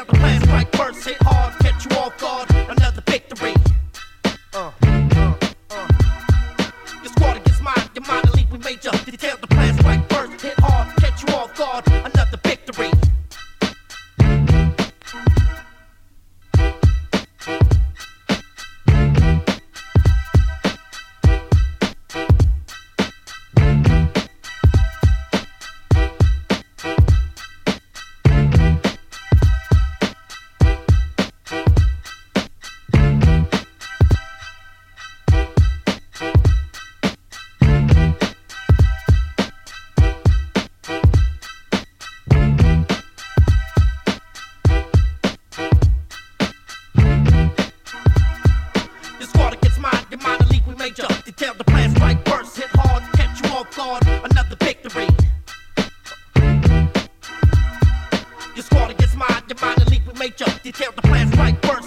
Detail the plan, strike first, hit hard, catch you off guard, another victory. Your squad against mine, your mind elite, we major. Detail the plan, strike first, hit hard, catch you off guard, another victory. Detail the plan, strike first, hit hard, catch you off guard, another victory. Your squad against mine, your mind elite, we major. Detail the plan, strike first.